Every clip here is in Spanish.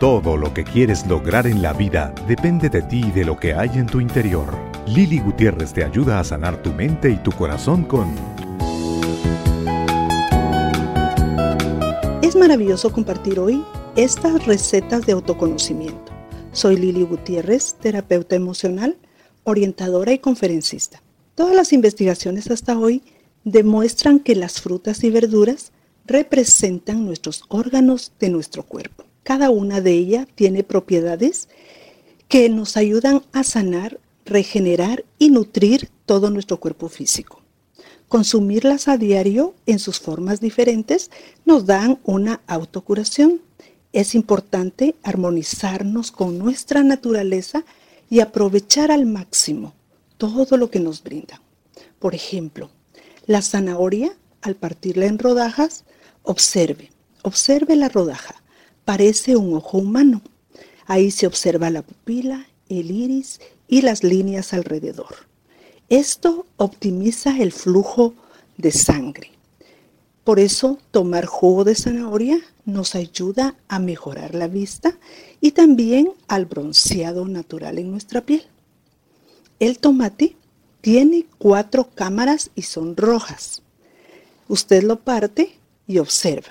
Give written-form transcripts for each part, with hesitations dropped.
Todo lo que quieres lograr en la vida depende de ti y de lo que hay en tu interior. Lili Gutiérrez te ayuda a sanar tu mente y tu corazón con... Es maravilloso compartir hoy estas recetas de autoconocimiento. Soy Lili Gutiérrez, terapeuta emocional, orientadora y conferencista. Todas las investigaciones hasta hoy demuestran que las frutas y verduras representan nuestros órganos de nuestro cuerpo. Cada una de ellas tiene propiedades que nos ayudan a sanar, regenerar y nutrir todo nuestro cuerpo físico. Consumirlas a diario en sus formas diferentes nos dan una autocuración. Es importante armonizarnos con nuestra naturaleza y aprovechar al máximo todo lo que nos brindan. Por ejemplo, la zanahoria, al partirla en rodajas, observe la rodaja. Parece un ojo humano. Ahí se observa la pupila, el iris y las líneas alrededor. Esto optimiza el flujo de sangre. Por eso, tomar jugo de zanahoria nos ayuda a mejorar la vista y también al bronceado natural en nuestra piel. El tomate tiene 4 cámaras y son rojas. Usted lo parte y observa.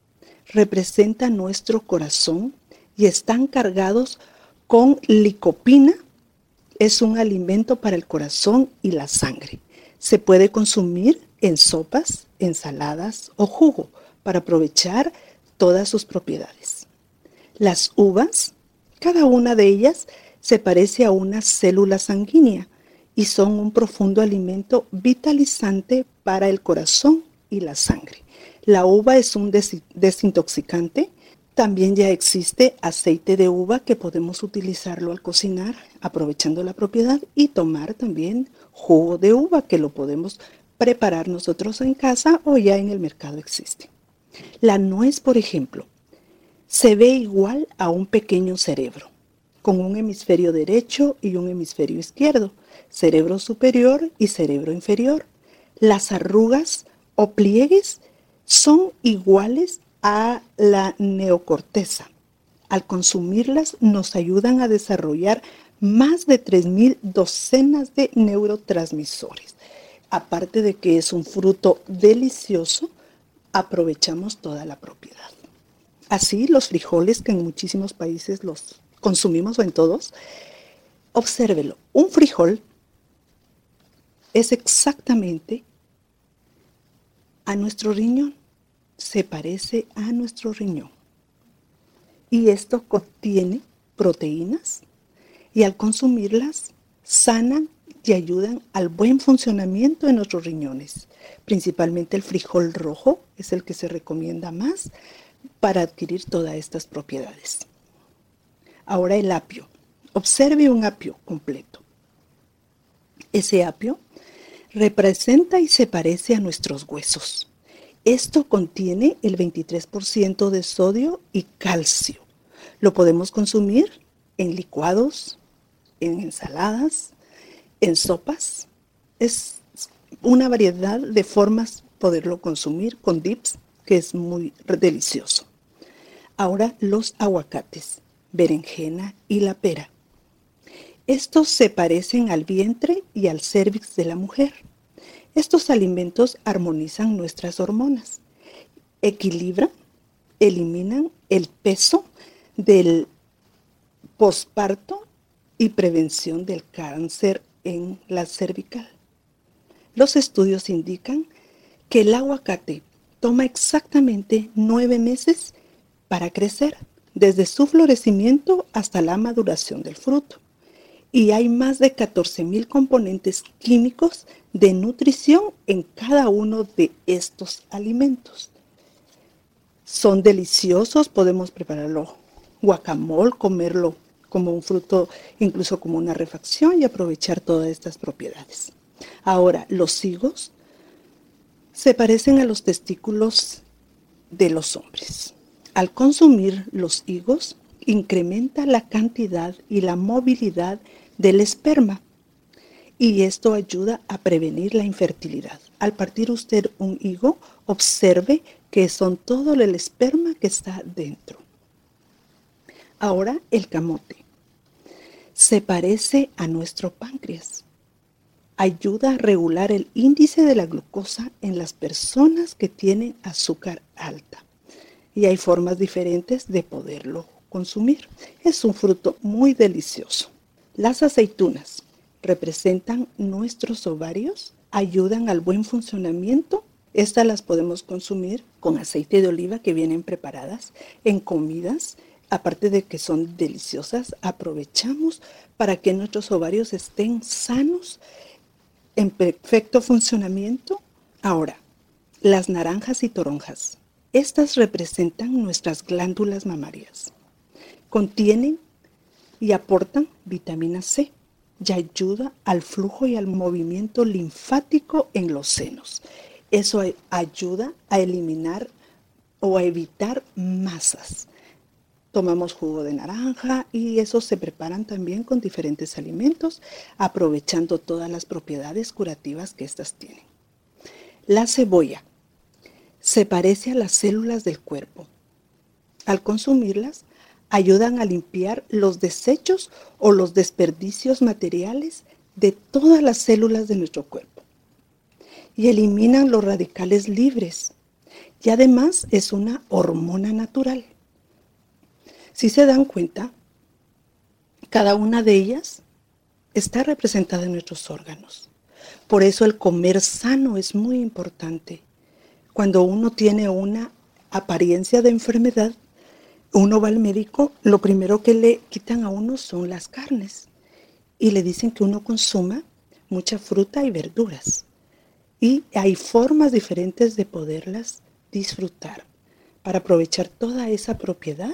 Representa nuestro corazón y están cargados con licopina. Es un alimento para el corazón y la sangre. Se puede consumir en sopas, ensaladas o jugo para aprovechar todas sus propiedades. Las uvas, cada una de ellas se parece a una célula sanguínea y son un profundo alimento vitalizante para el corazón y la sangre. La uva es un desintoxicante. También ya existe aceite de uva que podemos utilizarlo al cocinar, aprovechando la propiedad, y tomar también jugo de uva que lo podemos preparar nosotros en casa o ya en el mercado existe. La nuez, por ejemplo, se ve igual a un pequeño cerebro, con un hemisferio derecho y un hemisferio izquierdo, cerebro superior y cerebro inferior. Las arrugas o pliegues son iguales a la neocorteza. Al consumirlas nos ayudan a desarrollar más de 3,000 docenas de neurotransmisores. Aparte de que es un fruto delicioso, aprovechamos toda la propiedad. Así, los frijoles, que en muchísimos países los consumimos o en todos, obsérvelo. Un frijol es exactamente a nuestro riñón. Se parece a nuestro riñón. Y esto contiene proteínas y al consumirlas sanan y ayudan al buen funcionamiento de nuestros riñones. Principalmente el frijol rojo es el que se recomienda más para adquirir todas estas propiedades. Ahora el apio. Observe un apio completo. Ese apio representa y se parece a nuestros huesos. Esto contiene el 23% de sodio y calcio. Lo podemos consumir en licuados, en ensaladas, en sopas. Es una variedad de formas poderlo consumir con dips, que es muy delicioso. Ahora los aguacates, berenjena y la pera. Estos se parecen al vientre y al cérvix de la mujer. Estos alimentos armonizan nuestras hormonas, equilibran, eliminan el peso del posparto y prevención del cáncer en la cervical. Los estudios indican que el aguacate toma exactamente 9 meses para crecer, desde su florecimiento hasta la maduración del fruto. Y hay más de 14,000 componentes químicos de nutrición en cada uno de estos alimentos. Son deliciosos, podemos prepararlo guacamole, comerlo como un fruto, incluso como una refacción y aprovechar todas estas propiedades. Ahora, los higos se parecen a los testículos de los hombres. Al consumir los higos, incrementa la cantidad y la movilidad del esperma y esto ayuda a prevenir la infertilidad. Al partir usted un higo, observe que son todo el esperma que está dentro. Ahora el camote. Se parece a nuestro páncreas. Ayuda a regular el índice de la glucosa en las personas que tienen azúcar alta. Y hay formas diferentes de poderlo consumir. Es un fruto muy delicioso. Las aceitunas representan nuestros ovarios, ayudan al buen funcionamiento. Estas las podemos consumir con aceite de oliva que vienen preparadas en comidas. Aparte de que son deliciosas, aprovechamos para que nuestros ovarios estén sanos, en perfecto funcionamiento. Ahora, las naranjas y toronjas. Estas representan nuestras glándulas mamarias. Contienen y aportan vitamina C y ayuda al flujo y al movimiento linfático en los senos. Eso ayuda a eliminar o a evitar masas. Tomamos jugo de naranja y esos se preparan también con diferentes alimentos, aprovechando todas las propiedades curativas que estas tienen. La cebolla se parece a las células del cuerpo. Al consumirlas, ayudan a limpiar los desechos o los desperdicios materiales de todas las células de nuestro cuerpo y eliminan los radicales libres. Y además es una hormona natural. Si se dan cuenta, cada una de ellas está representada en nuestros órganos. Por eso el comer sano es muy importante. Cuando uno tiene una apariencia de enfermedad, uno va al médico, lo primero que le quitan a uno son las carnes y le dicen que uno consuma mucha fruta y verduras. Y hay formas diferentes de poderlas disfrutar para aprovechar toda esa propiedad.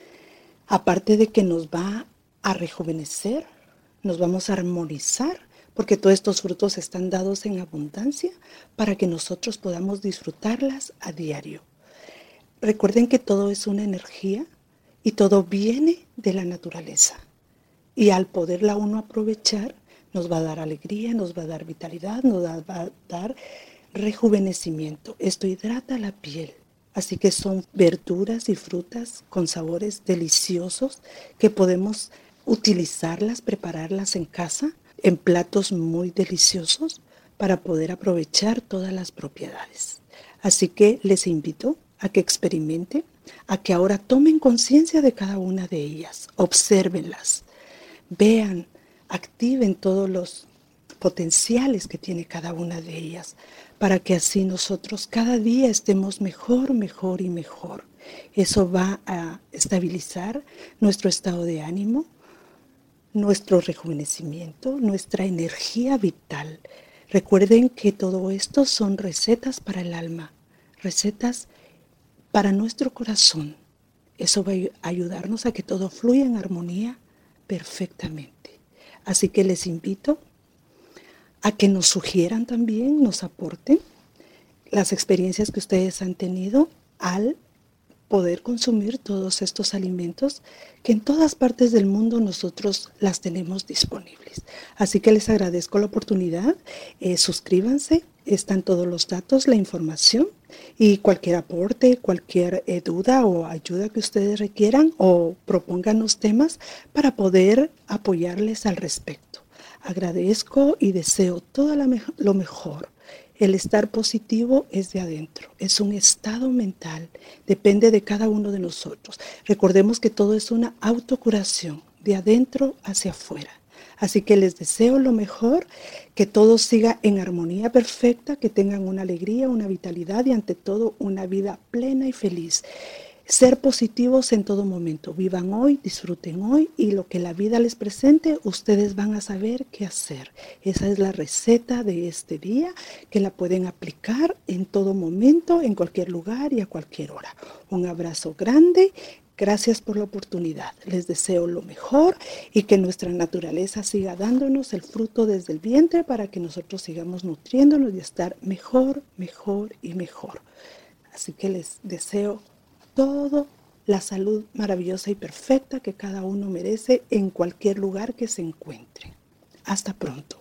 Aparte de que nos va a rejuvenecer, nos vamos a armonizar, porque todos estos frutos están dados en abundancia para que nosotros podamos disfrutarlas a diario. Recuerden que todo es una energía y todo viene de la naturaleza. Y al poderla uno aprovechar, nos va a dar alegría, nos va a dar vitalidad, nos va a dar rejuvenecimiento. Esto hidrata la piel. Así que son verduras y frutas con sabores deliciosos que podemos utilizarlas, prepararlas en casa, en platos muy deliciosos para poder aprovechar todas las propiedades. Así que les invito a que experimenten, a que ahora tomen conciencia de cada una de ellas, obsérvenlas, vean, activen todos los potenciales que tiene cada una de ellas, para que así nosotros cada día estemos mejor, mejor y mejor. Eso va a estabilizar nuestro estado de ánimo, nuestro rejuvenecimiento, nuestra energía vital. Recuerden que todo esto son recetas para el alma, recetas para nuestro corazón. Eso va a ayudarnos a que todo fluya en armonía perfectamente. Así que les invito a que nos sugieran también, nos aporten las experiencias que ustedes han tenido al poder consumir todos estos alimentos que en todas partes del mundo nosotros las tenemos disponibles. Así que les agradezco la oportunidad. Suscríbanse, están todos los datos, la información y cualquier aporte, cualquier duda o ayuda que ustedes requieran o propónganos temas para poder apoyarles al respecto. Agradezco y deseo todo lo mejor. El estar positivo es de adentro, es un estado mental, depende de cada uno de nosotros. Recordemos que todo es una autocuración, de adentro hacia afuera. Así que les deseo lo mejor, que todo siga en armonía perfecta, que tengan una alegría, una vitalidad y ante todo una vida plena y feliz. Ser positivos en todo momento, vivan hoy, disfruten hoy y lo que la vida les presente, ustedes van a saber qué hacer. Esa es la receta de este día que la pueden aplicar en todo momento, en cualquier lugar y a cualquier hora. Un abrazo grande, gracias por la oportunidad. Les deseo lo mejor y que nuestra naturaleza siga dándonos el fruto desde el vientre para que nosotros sigamos nutriéndonos y estar mejor, mejor y mejor. Así que les deseo toda la salud maravillosa y perfecta que cada uno merece en cualquier lugar que se encuentre. Hasta pronto.